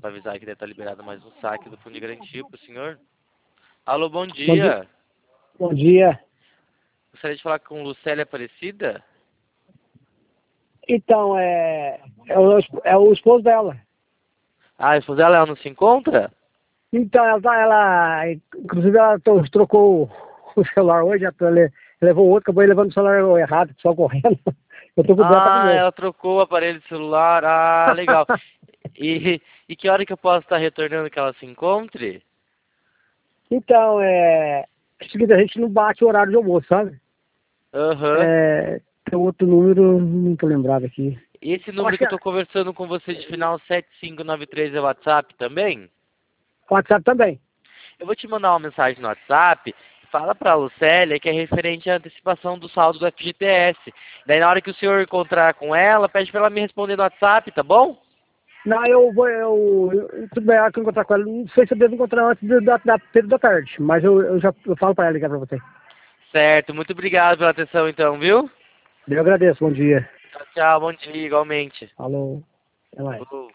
para avisar que deve estar liberado mais um saque do fundo de garantia pro senhor. Alô, bom Bom dia. dia. Bom dia. Gostaria de falar com Lucélia Aparecida? Então, é o esposo dela. Ah, a esposa dela, ela não se encontra? Então, inclusive, ela trocou o celular hoje, levou o outro, acabou levando o celular errado, só correndo. Eu tô com o dela, tá com o Ah, meu. ela trocou o aparelho de celular. Ah, legal. E que hora que eu posso estar retornando que ela se encontre? Então, é o seguinte, a gente não bate o horário de almoço, sabe? Aham. Tem outro número, não tô lembrado aqui. Esse Eu número acho que que eu tô conversando com você de final 7593 é o WhatsApp também? o WhatsApp também. Eu vou te mandar uma mensagem no WhatsApp. Fala pra Lucélia que é referente à antecipação do saldo do FGTS. Daí na hora que o senhor encontrar com ela, pede pra ela me responder no WhatsApp, tá bom? Não, tudo bem, a hora que eu encontrar com ela, não sei se eu devo encontrar antes da tarde, mas eu falo pra ela ligar pra você. Certo, muito obrigado pela atenção então, viu? Eu agradeço, bom dia. Tchau, tchau, bom dia, igualmente. Falou, até mais. Falou.